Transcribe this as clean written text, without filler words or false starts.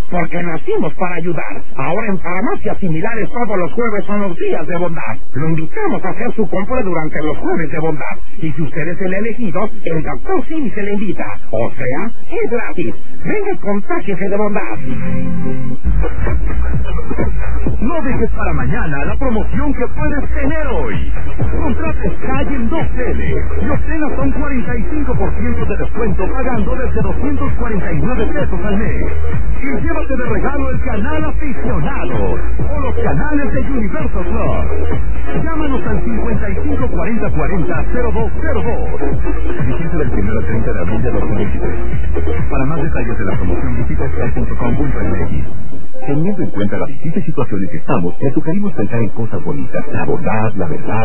porque nacimos para ayudar. Ahora en farmacias similares todos los jueves son los días de bondad. Lo invitamos a hacer su compra durante los jueves de bondad. Y si usted es el elegido, el doctor Simi se le invita. O sea, es gratis. Venga y contágiese de bondad. No dejes para mañana la promoción que puedes tener hoy. Contrate Sky en 2L y obtén hasta un 45% de descuento pagando desde 249 pesos al mes. Y llévate de regalo el canal aficionado o los canales de Universal Plus. Llámanos al 554040-0202. Vigencia del 1 al 30 de abril de 2023. Para más detalles de la promoción visita sky.com.mx. Teniendo en cuenta las distintas situaciones que estamos, te sugerimos pensar en cosas bonitas, la bondad, la verdad,